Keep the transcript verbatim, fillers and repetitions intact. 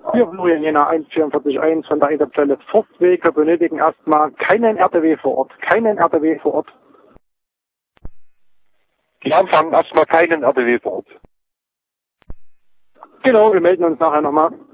Wir Florian Jena eins vier vier eins von der Einsatzstelle Forstweg. Wir benötigen erstmal keinen R T W vor Ort. Keinen R T W vor Ort. Die empfangen erstmal keinen R T W vor Ort. Genau, wir melden uns nachher nochmal.